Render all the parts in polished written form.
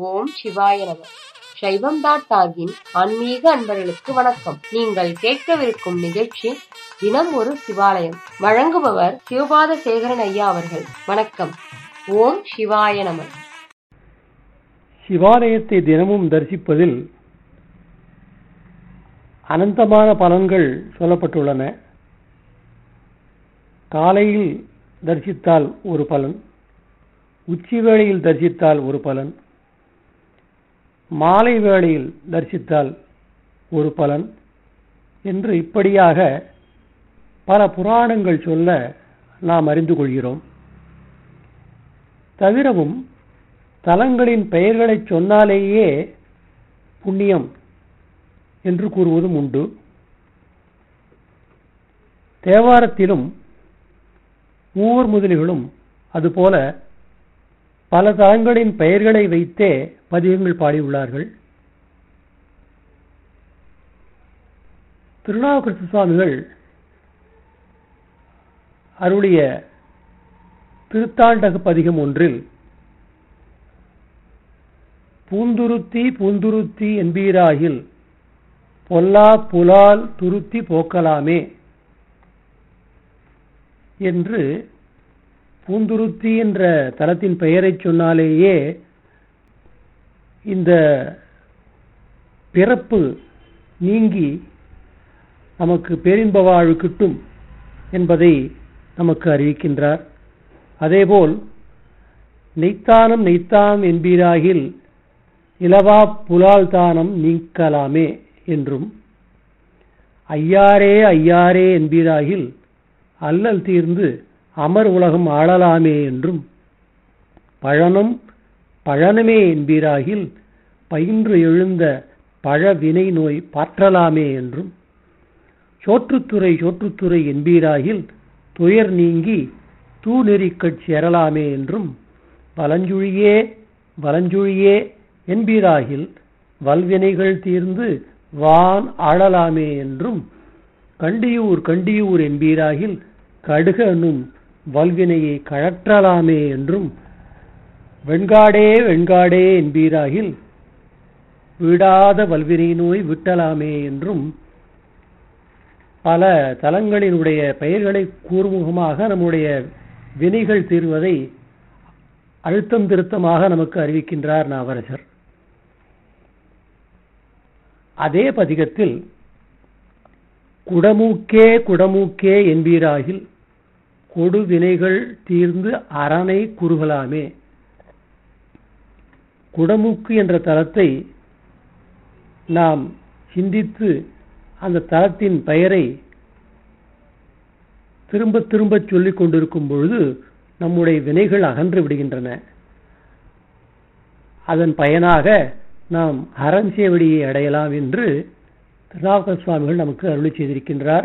ஓம் சிவாய நம. சைவம்.டாகின் ஆன்மீக அன்பர்களுக்கு வணக்கம். நீங்கள் கேட்கவிருக்கும் நிகழ்ச்சி தினம் ஒரு சிவாலயம். வழங்குபவர் சிவபாத சேகரன் ஐயா அவர்கள். வணக்கம். ஓம் சிவாய நம. சிவாலயத்தை தினமும் தரிசிப்பதில் அனந்தமான பலன்கள் சொல்லப்பட்டுள்ளன. காலையில் தரிசித்தால் ஒரு பலன், உச்சி வேளையில் தரிசித்தால் ஒரு பலன், மாலை வேளையில் தரிசித்தால் ஒரு பலன் என்று இப்படியாக பல புராணங்கள் சொல்ல நாம் அறிந்து கொள்கிறோம். தவிரவும் தலங்களின் பெயர்களை சொன்னாலேயே புண்ணியம் என்று கூறுவதும் உண்டு. தேவாரத்திலும் மூவர் முதலிகளும் அதுபோல பல தலங்களின் பெயர்களை வைத்தே பதிகங்கள் பாடியுள்ளார்கள். திருநாவுக்கரசு சுவாமிகள் அருளிய திருத்தாண்டக பதிகம் ஒன்றில் பூந்துருத்தி பூந்துருத்தி என்பீராகில் பொல்லா புலால் துருத்தி போக்கலாமே என்று பூந்துருத்தி என்ற தலத்தின் பெயரை சொன்னாலேயே இந்த பிறப்பு நீங்கி நமக்கு பேரின்ப வாழ்வு கிட்டும் என்பதை நமக்கு அறிவிக்கின்றார். அதேபோல் நெய்த்தானம் நெய்த்தாம் என்பீராகில் இலவா புலால் தானம் நீக்கலாமே என்றும், ஐயாரே ஐயாரே என்பீராகில் அல்லல் தீர்ந்து அமர் உலகம் ஆளலாமே என்றும், பழனம் பழனமே என்பீராகில் பயின்று எழுந்த பழவினை நோய் பாற்றலாமே என்றும், சோற்றுத்துறை சோற்றுத்துறை என்பீராகில் துயர் நீங்கி தூ நெறிக்கட் சேரலாமே என்றும், வலஞ்சுழியே வலஞ்சுழியே என்பீராகில் வல்வினைகள் தீர்ந்து வான் ஆளலாமே என்றும், கண்டியூர் கண்டியூர் என்பீராகில் கடுகனும் வல்வினையை கழற்றலாமே என்றும், வெண்காடே வெண்காடே என்பீராகில் விடாத வல்வினை நோய் விட்டலாமே என்றும், பல தலங்களினுடைய பெயர்களை கூர்முகமாக நம்முடைய வினைகள் தீர்வதை அழுத்தம் திருத்தமாக நமக்கு அறிவிக்கின்றார் நாவரசர். அதே பதிகத்தில் குடமூக்கே குடமூக்கே என்பீராகில் கொடுவினைகள் தீர்ந்து அரணை குறுகலாமே. குடமூக்கு என்ற தலத்தை நாம் சிந்தித்து அந்த தலத்தின் பெயரை திரும்ப திரும்ப சொல்லிக் கொண்டிருக்கும் பொழுது நம்முடைய வினைகள் அகன்று விடுகின்றன. அதன் பயனாக நாம் அறஞ்சேவடியை அடையலாம் என்று திருநாவுக்கரசு சுவாமிகள் நமக்கு அருளி செய்திருக்கின்றார்.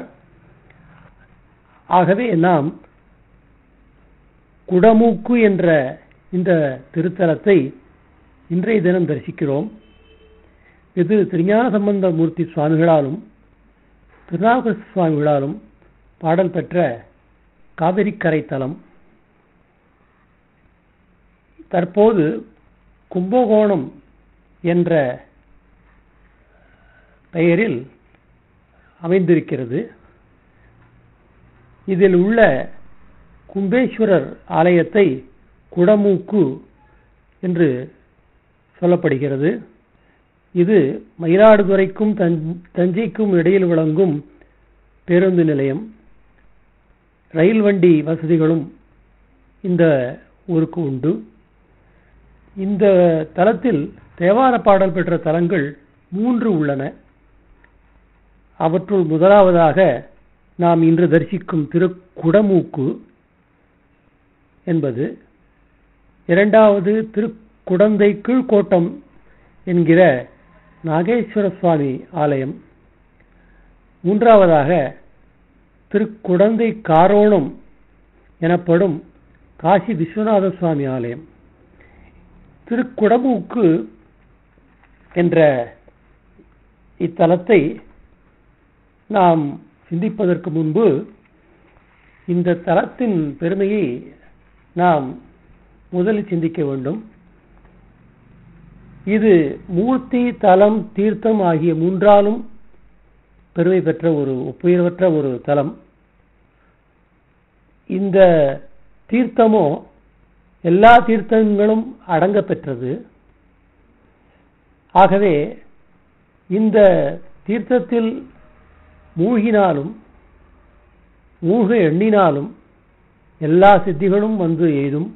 ஆகவே நாம் குடமூக்கு என்ற இந்த திருத்தலத்தை இன்றைய தினம் தரிசிக்கிறோம். இது திருஞான சம்பந்த மூர்த்தி சுவாமிகளாலும் திருநாவுக்கரசு சுவாமிகளாலும் பாடல் பெற்ற காவிரிக்கரை தலம். தற்போது கும்பகோணம் என்ற பெயரில் அமைந்திருக்கிறது. இதில் உள்ள கும்பேஸ்வரர் ஆலயத்தை குடமூக்கு என்று சொல்லப்படுகிறது. இது மயிலாடுதுறைக்கும் தஞ்சைக்கும் இடையில் விளங்கும் பேருந்து நிலையம். ரயில் வண்டி வசதிகளும் இந்த ஊருக்கு உண்டு. இந்த தலத்தில் தேவார பாடல் பெற்ற தலங்கள் 3 உள்ளன. அவற்றுள் முதலாவதாக நாம் இன்று தரிசிக்கும் திருக்குடமூக்கு என்பது, இரண்டாவது திருக்குடந்தை கீழ்கோட்டம் என்கிற நாகேஸ்வர சுவாமி ஆலயம், மூன்றாவதாக திருக்குடந்தை காரோணம் எனப்படும் காசி விஸ்வநாத சுவாமி ஆலயம். திருக்குடமூக்கு என்ற இத்தலத்தை நாம் சிந்திப்பதற்கு முன்பு இந்த தலத்தின் பெருமையை நாம் முதலில் சிந்திக்க வேண்டும். இது மூர்த்தி, தலம், தீர்த்தம் ஆகிய மூன்றாலும் பெருமை பெற்ற ஒரு ஒப்புயர்வற்ற ஒரு தலம். இந்த தீர்த்தமோ எல்லா தீர்த்தங்களும் அடங்க பெற்றது. ஆகவே இந்த தீர்த்தத்தில் மூழ்கினாலும் மூழ்க எண்ணினாலும் எல்லா சித்திகளும் வந்து எய்தும்.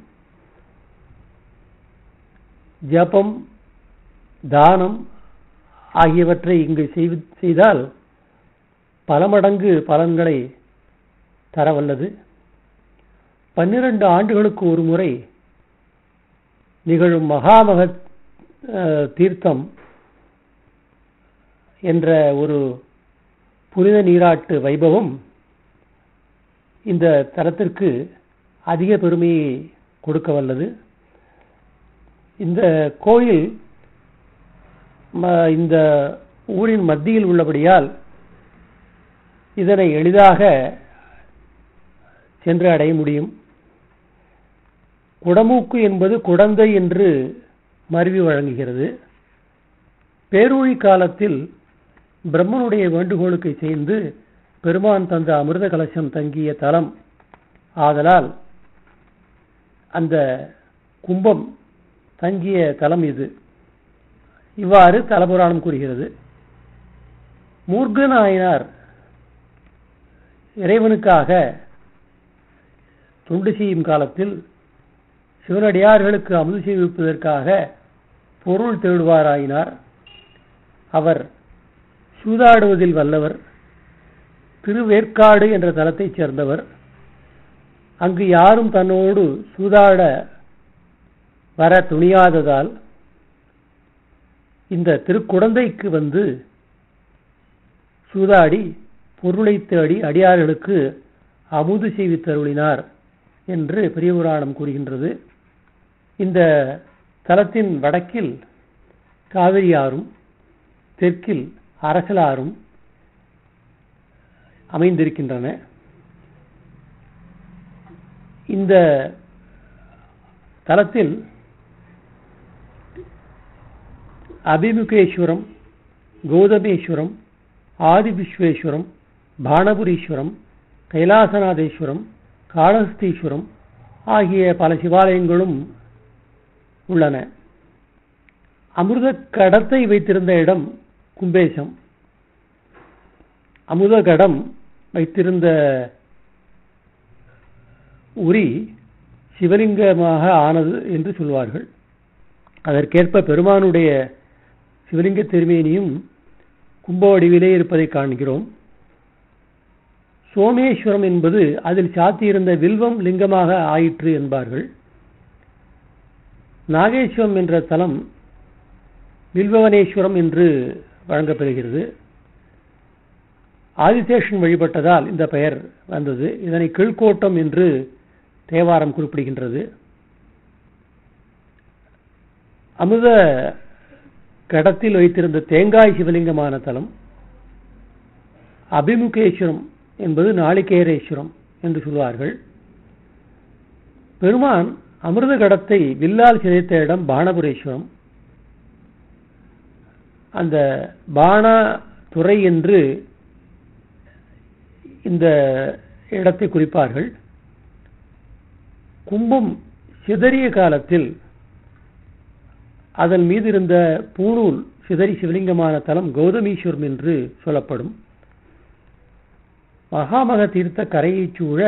ஜபம், தானம் ஆகியவற்றை இங்கு செய்தால் பல மடங்கு பலன்களை தரவல்லது. 12 ஆண்டுகளுக்கு ஒரு முறை நிகழும் மகாமக தீர்த்தம் என்ற ஒரு புனித நீராட்டு வைபவம் இந்த தலத்திற்கு அதிக பெருமையை கொடுக்க வல்லது. இந்த கோயில் இந்த ஊரின் மத்தியில் உள்ளபடியால் இதனை எளிதாக சென்று அடைய முடியும். குடமூக்கு என்பது குடந்தை என்று மருவி வழங்குகிறது. பேரூழி காலத்தில் பிரம்மனுடைய வேண்டுகோளுக்கு செய்து பெருமான் தந்த அமிர்த கலசம் தங்கிய தலம் ஆதலால் அந்த கும்பம் தங்கிய தலம் இது. இவ்வாறு தலபுராணம் கூறுகிறது. மூர்க்கநாயனார் இறைவனுக்காக தொண்டு செய்யும் காலத்தில் சிவனடியார்களுக்கு அமுது செய்விப்பதற்காக பொருள் தேடுவாராயினார். அவர் சூதாடுவதில் வல்லவர். திருவேற்காடு என்ற தலத்தைச் சேர்ந்தவர். அங்கு யாரும் தன்னோடு சூதாட வர துணியாததால் இந்த திருக்குடந்தைக்கு வந்து சூதாடி பொருளை தேடி அடியார்களுக்கு அமுது செய்வித்தருளினார் என்று பெரிய புராணம் கூறுகின்றது. இந்த தலத்தின் வடக்கில் காவிரி ஆறும் தெற்கில் அரசலாறும் அமைந்திருக்கின்றன. இந்த தலத்தில் அபிமுகேஸ்வரம், கௌதமேஸ்வரம், ஆதிவிஸ்வேஸ்வரம், பானபுரீஸ்வரம், கைலாசநாதேஸ்வரம், காளஹஸ்தீஸ்வரம் ஆகிய பல சிவாலயங்களும் உள்ளன. அமிர்த கடத்தை வைத்திருந்த இடம் கும்பேசம். அமுத கடம் வைத்திருந்த உரி சிவலிங்கமாக ஆனது என்று சொல்வார்கள். அதற்கேற்ப பெருமானுடைய சிவலிங்க திருமேனியும் கும்ப வடிவிலே இருப்பதை காண்கிறோம். சோமேஸ்வரம் என்பது அதில் சாத்தியிருந்த வில்வம் லிங்கமாக ஆயிற்று என்பார்கள். நாகேஸ்வரம் என்ற தலம் வில்வவனேஸ்வரம் என்று வழங்கப்பெறுகிறது. ஆதிசேஷன் வழிபட்டதால் இந்த பெயர் வந்தது. இதனை கீழ்கோட்டம் என்று தேவாரம் குறிப்பிடுகின்றது. அமுத கடத்தில் வைத்திருந்த தேங்காய் சிவலிங்கமான தலம். அபிமுகேஸ்வரம் என்பது நாளிகேரேஸ்வரம் என்று சொல்வார்கள். பெருமான் அமிர்த கடத்தை வில்லால் சிதைத்த இடம் பானபுரேஸ்வரம். அந்த பானா துறை என்று இந்த இடத்தை குறிப்பார்கள். கும்பம் சிதறிய காலத்தில் அதன் மீது இருந்த பூணூல் சிதறி சிவலிங்கமான தலம் கௌதமீஸ்வரம் என்று சொல்லப்படும். மகாமக தீர்த்த கரையை சூழ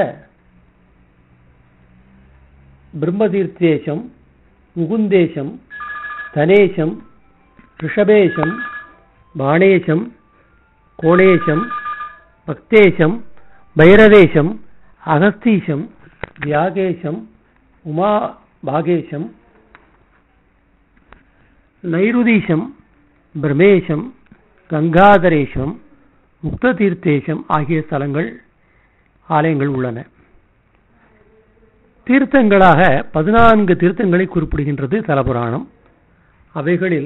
பிரம்மதீர்த்தேசம், முகுந்தேசம், தனேசம், ரிஷபேசம், பாணேசம், கோணேசம், பக்தேசம், பைரவேசம், அகஸ்தீசம், வியாகேசம், உமா பாகேசம், நைருதீசம், பிரமேசம், கங்காதரேசம், முக்த தீர்த்தேசம் ஆகிய ஸ்தலங்கள் ஆலயங்கள் உள்ளன. தீர்த்தங்களாக 14 தீர்த்தங்களை குறிப்பிடுகின்றது தலபுராணம். அவைகளில்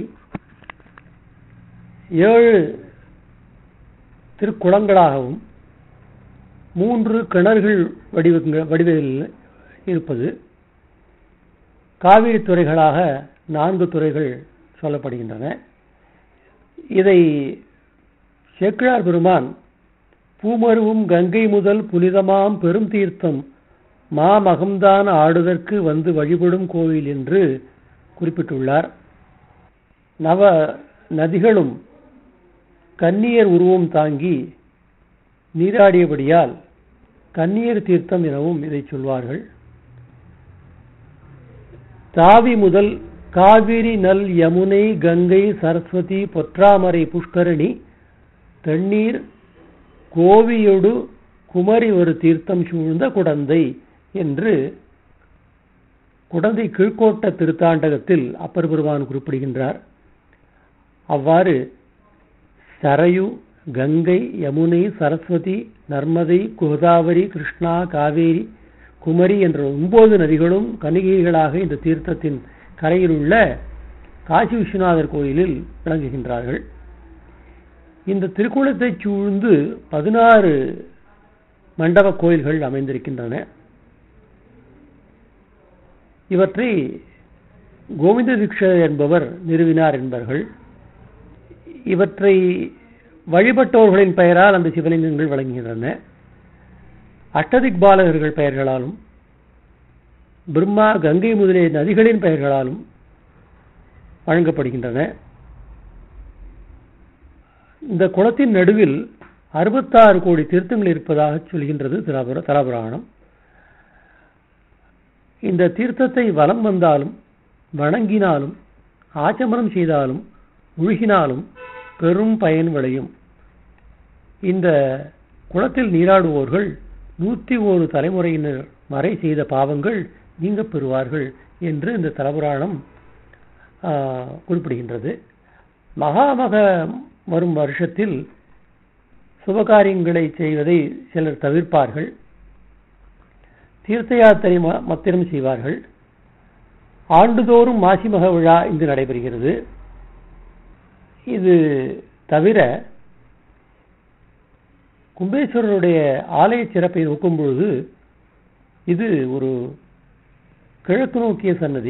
7 திருக்குளங்களாகவும் 3 கிணறுகள் வடிவில் இருப்பது, காவிரி துறைகளாக 4 துறைகள் சொல்லப்படுகின்றன. இதை சேக்கிழார் பெருமான் பூமருவும் கங்கை முதல் புனிதமாம் பெரும் தீர்த்தம் மாமகம்தான் ஆடுதற்கு வந்து வழிபடும் கோவில் என்று குறிப்பிட்டுள்ளார். நவ நதிகளும் கன்னியர் உருவம் தாங்கி நீராடியபடியால் கன்னியர் தீர்த்தம் எனவும் இதை சொல்வார்கள். தாவி முதல் காவிரி நல் யமுனை கங்கை சரஸ்வதி பொற்றாமரை புஷ்கரணி தண்ணீர் கோவியொடு குமரி ஒரு தீர்த்தம் சூழ்ந்த குடந்தை என்று குடந்தை கீழ்கோட்ட திருத்தாண்டகத்தில் அப்பர் பெருமான் குறிப்பிடுகின்றார். அவ்வாறு சரயு, கங்கை, யமுனை, சரஸ்வதி, நர்மதை, கோதாவரி, கிருஷ்ணா, காவேரி, குமரி என்ற 9 நதிகளும் கன்னிகைகளாக இந்த தீர்த்தத்தின் கரையில் உள்ள காசி விஸ்வநாதர் கோயிலில் விளங்குகின்றார்கள். இந்த திருக்குளத்தை சூழ்ந்து 16 மண்டப கோயில்கள் அமைந்திருக்கின்றன. இவற்றை கோவிந்த தீட்சிதர் என்பவர் நிறுவினார் என்பார்கள். இவற்றை வழிபட்டவர்களின் பெயரால் அந்த சிவலிங்கங்கள் விளங்குகின்றன. அஷ்டதிக்பாலகர்கள் பெயர்களாலும் பிரம்மா, கங்கை முதலிய நதிகளின் பெயர்களாலும் வழங்கப்படுகின்றன. இந்த குளத்தின் நடுவில் 66 கோடி தீர்த்தங்கள் இருப்பதாக சொல்கின்றது தலபுராணம். இந்த தீர்த்தத்தை வலம் வந்தாலும், வணங்கினாலும், ஆச்சமனம் செய்தாலும், முழுகினாலும் பெரும் பயன் விளையும். இந்த குளத்தில் நீராடுவோர்கள் 101 தலைமுறையினர் வரை செய்த பாவங்கள் நீங்க பெறுவார்கள் என்று இந்த தலபுராணம் குறிப்பிடுகின்றது. மகாமக வரும் வருஷத்தில் சுபகாரியங்களை செய்வதை சிலர் தவிர்ப்பார்கள். தீர்த்த யாத்திரை மாத்திரம் செய்வார்கள். ஆண்டுதோறும் மாசிமக விழா இங்கு நடைபெறுகிறது. இது தவிர கும்பேஸ்வரருடைய ஆலய சிறப்பை நோக்கும் பொழுது இது ஒரு கிழக்கு நோக்கிய சன்னதி.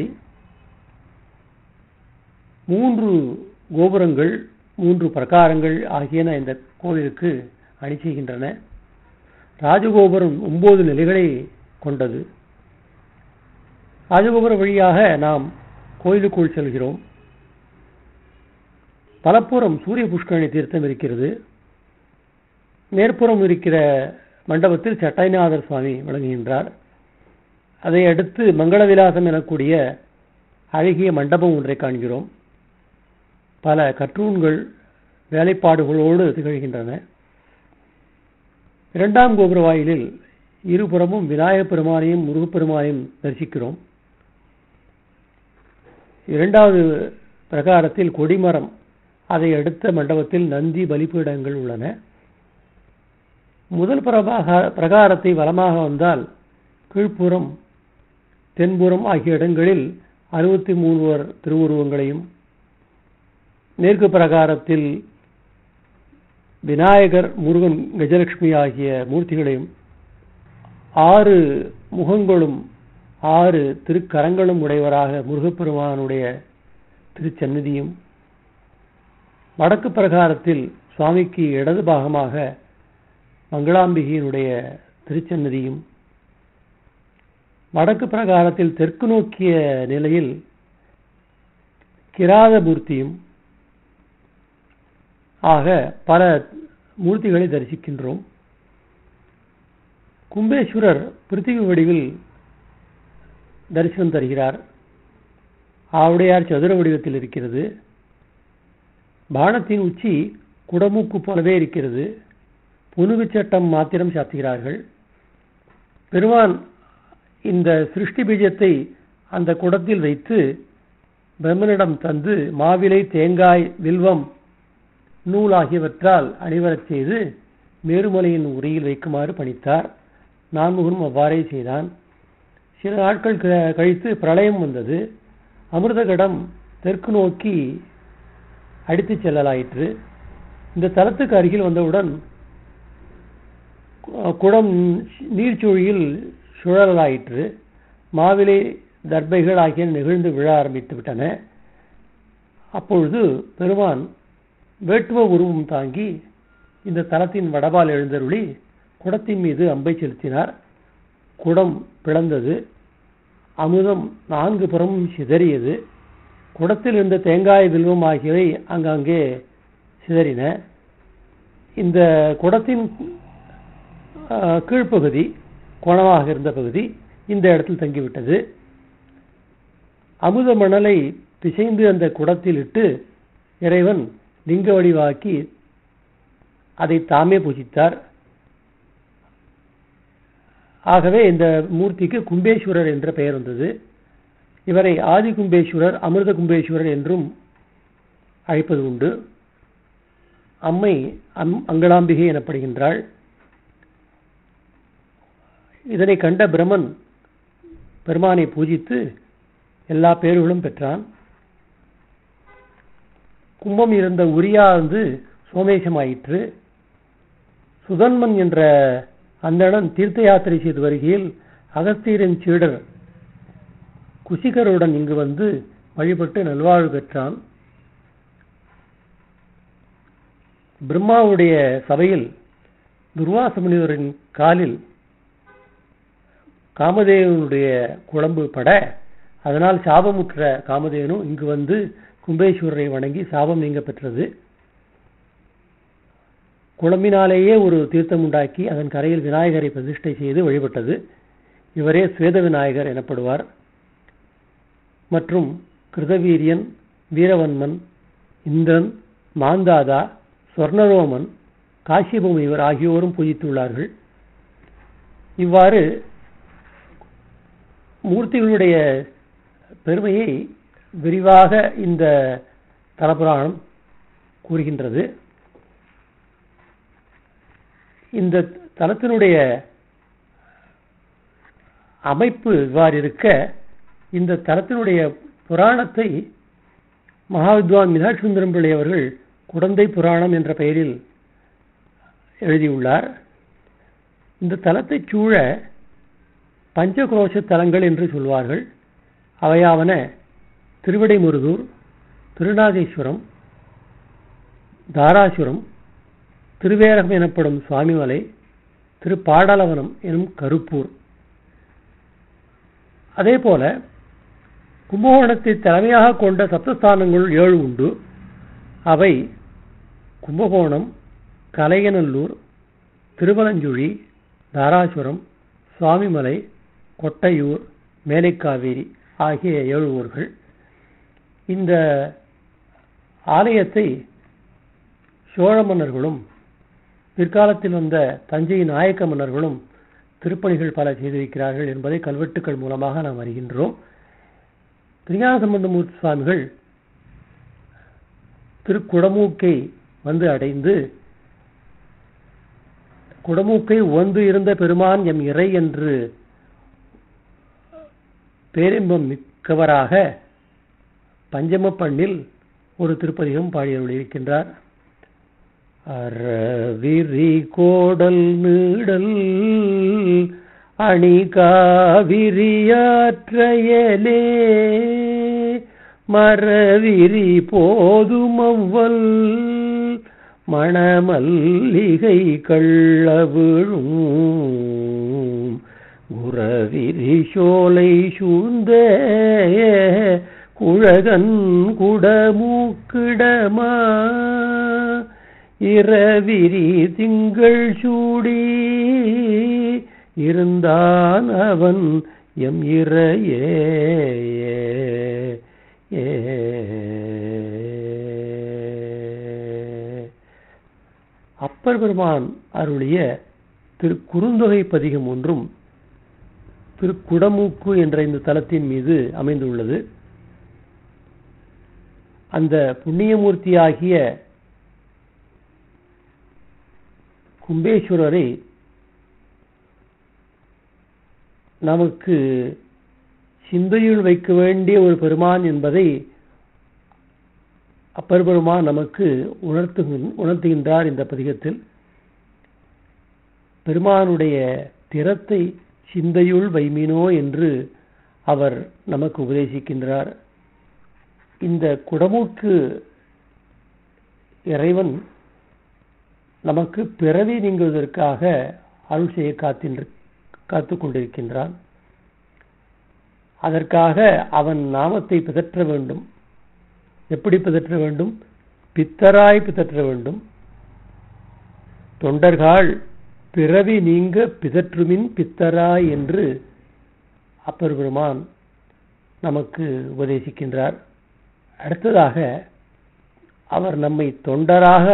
3 கோபுரங்கள், 3 பிரகாரங்கள் ஆகியன இந்த கோவிலுக்கு அணி செய்கின்றன. ராஜகோபுரம் 9 நிலைகளை கொண்டது. ராஜகோபுர வழியாக நாம் கோயிலுக்குள் செல்கிறோம். பலப்புறம் சூரிய புஷ்கரணி தீர்த்தம் இருக்கிறது. மேற்புறம் இருக்கிற மண்டபத்தில் சட்டைநாதர் சுவாமி விளங்குகின்றார். அதை அடுத்து மங்கள விலாசம் எனக்கூடிய அழகிய மண்டபம் ஒன்றை காண்கிறோம். பல கற்றூன்கள் வேலைப்பாடுகளோடு திகழ்கின்றன. 2ஆம் கோபுர வாயிலில் இருபுறமும் விநாயகப் பெருமானையும் முருகப்பெருமானையும் தரிசிக்கிறோம். 2வது பிரகாரத்தில் கொடிமரம், அதை அடுத்த மண்டபத்தில் நந்தி பலிபீடங்கள் உள்ளன. முதல் பிரகாரத்தை வலமாக வந்தால் கீழ்ப்புறம், தென்புறம் ஆகிய இடங்களில் 63 திருவுருவங்களையும், மேற்கு பிரகாரத்தில் விநாயகர், முருகன், கஜலட்சுமி ஆகிய மூர்த்திகளையும், 6 முகங்களும் 6 திருக்கரங்களும் உடையவராக முருகப்பெருமானுடைய திருச்சந்நிதியும், வடக்கு பிரகாரத்தில் சுவாமிக்கு இடது பாகமாக மங்களாம்பிகையினுடைய திருச்சந்நிதியும், வடக்கு பிரகாரத்தில் தெற்கு நோக்கிய நிலையில் கிராதமூர்த்தியும் ஆக பல மூர்த்திகளை தரிசிக்கின்றோம். கும்பேஸ்வரர் பிருத்திவி வடிவில் தரிசனம் தருகிறார். ஆவுடையார் சதுர வடிவத்தில் இருக்கிறது. பானத்தின் உச்சி குடமூக்கு போலவே இருக்கிறது. புனுகு சட்டம் மாத்திரம் சாத்துகிறார்கள். பெருமான் இந்த சிருஷ்டி பீஜத்தை அந்த குடத்தில் வைத்து பிரம்மனிடம் தந்து மாவிலை, தேங்காய், வில்வம், நூல் ஆகியவற்றால் அணிவரச் செய்து மேருமலையின் உரையில் வைக்குமாறு பணித்தார். நான்முகனும் அவ்வாறே செய்தான். சில நாட்கள் கழித்து பிரளயம் வந்தது. அமிர்தகடம் தெற்கு நோக்கி அடித்துச் செல்லலாயிற்று. இந்த தலத்துக்கு அருகில் வந்தவுடன் குடம் நீர்ச்சூழியில் சுழலாயிற்று. மாவிலை, தர்பைகள் ஆகிய நெகிழ்ந்து விழ ஆரம்பித்து விட்டன. அப்பொழுது பெருமான் வேட்டுவ உருவம் தாங்கி இந்த தலத்தின் வடபால் எழுந்தருளி குடத்தின் மீது அம்பை செலுத்தினார். குடம் பிளந்தது. அமுதம் 4 புறமும் சிதறியது. குடத்தில் இருந்த தேங்காய் வில்வம் ஆகியவை அங்கங்கே சிதறின. இந்த குடத்தின் கீழ்ப்பகுதி கோணமாக இருந்த பகுதி இந்த இடத்தில் தங்கிவிட்டது. அமுத மணலை பிசைந்து அந்த குடத்தில் இட்டு இறைவன் லிங்க வடிவாக்கி அதை தாமே பூஜித்தார். ஆகவே இந்த மூர்த்திக்கு கும்பேஸ்வரர் என்ற பெயர் வந்தது. இவரை ஆதி கும்பேஸ்வரர், அமிர்த கும்பேஸ்வரர் என்றும் அழைப்பது உண்டு. அம்மை அங்கலாம்பிகை எனப்படுகின்றாள். இதனை கண்ட பிரமன் பெருமானை பூஜித்து எல்லா பேர்களும் பெற்றான். கும்பம் இருந்த உரியாந்து சோமேசமாயிற்று. சுதன்மன் என்ற அந்தணன் தீர்த்த யாத்திரை செய்து வருகையில் அகஸ்தியரின் சீடர் குசிகருடன் இங்கு வந்து வழிபட்டு நல்வாழ்வு பெற்றான். பிரம்மாவுடைய சபையில் துர்வாச முனிவரின் காலில் காமதேவனுடைய குழம்பு பட அதனால் சாபமுற்ற காமதேவனும் இங்கு வந்து கும்பேஸ்வரரை வணங்கி சாபம் நீங்க பெற்றது. குழம்பினாலேயே ஒரு தீர்த்தம் உண்டாக்கி அதன் கரையில் விநாயகரை பிரதிஷ்டை செய்து வழிபட்டது. இவரே ஸ்வேத விநாயகர் எனப்படுவார். மற்றும் கிருதவீரியன், வீரவன்மன், இந்திரன், மாந்தாதா, சொர்ணரோமன், காசிபம் இவர் ஆகியோரும் பூஜித்துள்ளார்கள். இவ்வாறு மூர்த்திகளுடைய பெருமையை விரிவாக இந்த தலபுராணம் கூறுகின்றது. இந்த தலத்தினுடைய அமைப்பு இவ்வாறு இருக்க, இந்த தலத்தினுடைய புராணத்தை மகாவித்வான் மீனாட்சி சுந்தரம் பிள்ளை அவர்கள் குடந்தை புராணம் என்ற பெயரில் எழுதியுள்ளார். இந்த தலத்தை சூழ பஞ்சகோஷ தலங்கள் என்று சொல்வார்கள். அவையாவன திருவிடைமுருகூர், திருநாகேஸ்வரம், தாராசுரம், திருவேரகம் எனப்படும் சுவாமிமலை, திருப்பாடலவனம் எனும் கருப்பூர். அதே போல கும்பகோணத்தை தலைமையாக கொண்ட சப்தஸ்தானங்கள் 7 உண்டு. அவை கும்பகோணம், கலையநல்லூர், திருவலஞ்சுழி, தாராசுரம், சுவாமிமலை, கொட்டையூர், மேலைக்காவேரி ஆகிய 7 ஊர்கள். இந்த ஆலயத்தை சோழ மன்னர்களும் பிற்காலத்தில் வந்த தஞ்சை நாயக்க மன்னர்களும் திருப்பணிகள் பல செய்திருக்கிறார்கள் என்பதை கல்வெட்டுக்கள் மூலமாக நாம் அறிகின்றோம். திருஞான சம்பந்தமூர்த்தி சுவாமிகள் திருக்குடமூக்கை வந்து அடைந்து குடமூக்கை உவந்து இருந்த பெருமான் எம் இறை என்று பேரின்பம் மிக்கவராக பஞ்சம பண்ணில் ஒரு திருப்பதிகம் பாடியிருக்கின்றார். அறவிரி கோடல் நீடல் அணி காவிரியாற்றையலே மரவிரி போதுமவ்வல் மணமல்லிகை கள்ளவிழும் குரவிரி சோலை சூழ்ந்த குழகன் குடமூக்கிடமா இரவிரி திங்கள் சூடி இருந்தான் அவன் எம் இறையே. அப்பர் பெருமான் அருளிய திருக்குறுந்தொகை பதிகம் ஒன்றும் திருக்குடமூக்கு என்ற இந்த தலத்தின் மீது அமைந்துள்ளது. அந்த புண்ணியமூர்த்தியாகிய கும்பேஸ்வரரை நமக்கு சிந்தையில் வைக்க வேண்டிய ஒரு பெருமான் என்பதை அப்பர் பெருமான் நமக்கு உணர்த்துகின்றார். இந்த பதிகத்தில் பெருமானுடைய திறத்தை சிந்தையுள் வைமினோ என்று அவர் நமக்கு உபதேசிக்கின்றார். இந்த குடமூக்கு இறைவன் நமக்கு பிறவி நீங்குவதற்காக அருள் செய்ய காத்துக் கொண்டிருக்கின்றான். அதற்காக அவன் நாமத்தை பிதற்ற வேண்டும். எப்படி பிதற்ற வேண்டும்? பித்தராய் பிதற்ற வேண்டும். தொண்டர்கள் பிறவி நீங்க பிதற்றுமின் பித்தராய் என்று அப்பர் பெருமான் நமக்கு உபதேசிக்கின்றார். அடுத்ததாக அவர் நம்மை தொண்டராக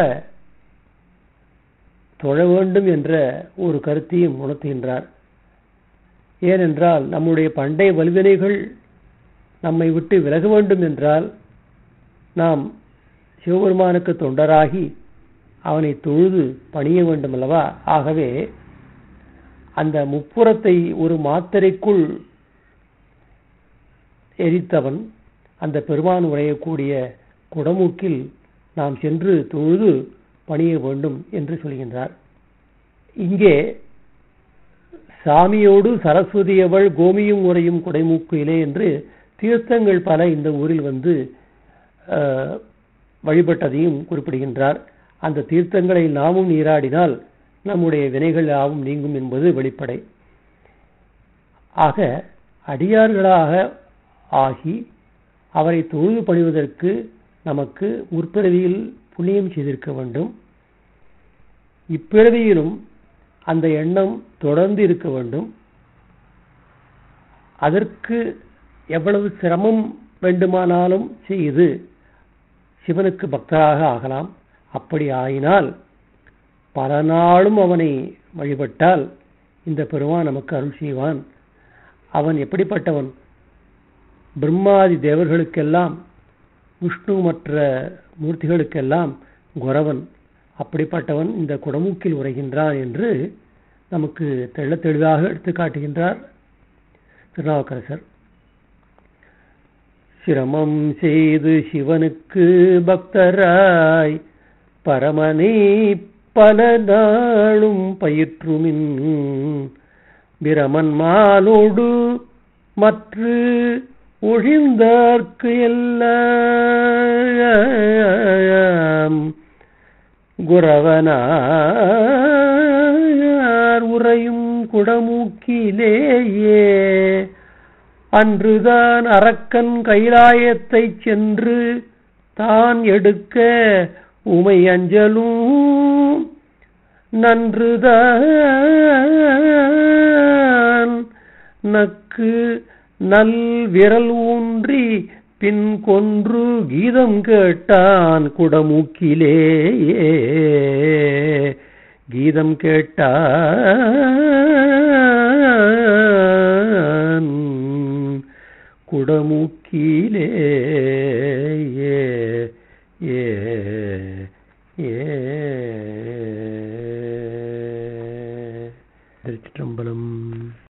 தொழ வேண்டும் என்ற ஒரு கருத்தையும் உணர்த்துகின்றார். ஏனென்றால் நம்முடைய பண்டைய வல்வினைகள் நம்மை விட்டு விலக வேண்டும் என்றால் நாம் சிவபெருமானுக்கு தொண்டராகி அவனை தொழுது பணிய வேண்டும் அல்லவா? ஆகவே அந்த முப்புறத்தை ஒரு மாத்திரைக்குள் எரித்தவன் அந்த பெருமான் உரையக்கூடிய குடமூக்கில் நாம் சென்று தொழுது பணிய வேண்டும் என்று சொல்கின்றார். இங்கே சாமியோடு சரஸ்வதி அவள் கோமியும் உரையும் குடைமூக்கிலே என்று தீர்த்தங்கள் பல இந்த ஊரில் வந்து வழிபட்டதையும் குறிப்பிடுகின்றார். அந்த தீர்த்தங்களை நாமும் நீராடினால் நம்முடைய வினைகள் யாவும் நீங்கும் என்பது வெளிப்படை. ஆக அடியார்களாக ஆகி அவரை தொழுது பணிவதற்கு நமக்கு முற்பிறவியில் புண்ணியம் செய்திருக்க வேண்டும். இப்பிறவியிலும் அந்த எண்ணம் தொடர்ந்து இருக்க வேண்டும். அதற்கு எவ்வளவு சிரமம் வேண்டுமானாலும் செய்து சிவனுக்கு பக்தராக ஆகலாம். அப்படி ஆயினால் பல நாளும் அவனை வழிபட்டால் இந்த பெருமான் நமக்கு அருள் செய்வான். அவன் எப்படிப்பட்டவன்? பிரம்மாதி தேவர்களுக்கெல்லாம் விஷ்ணு மற்ற மூர்த்திகளுக்கெல்லாம் குரவன். அப்படிப்பட்டவன் இந்த குடமூக்கில் உரைகின்றான் என்று நமக்கு தெள்ள தெளிவாக எடுத்து காட்டுகின்றார் திருநாவுக்கரசர். சிரமம் செய்து சிவனுக்கு பக்தராய் பரமனை பல நாளும் பயிற்றுமின் பிரமன் மாலோடு மற்ற ஒழிந்தார்க்கு எல்லாம் குரவனார் உறையும் குடமூக்கிலேயே அன்றுதான் அரக்கன் கைலாயத்தை சென்று தான் எடுக்க உமை அஞ்சலும் நன்றுதான் நக்கு நல் விரல் ஊன்றி பின் கொன்று கீதம் கேட்டான் குடமூக்கிலேயே. கீதம் கேட்டான் குடமூக்கிலே. திருச்சிற்றம்பலம்.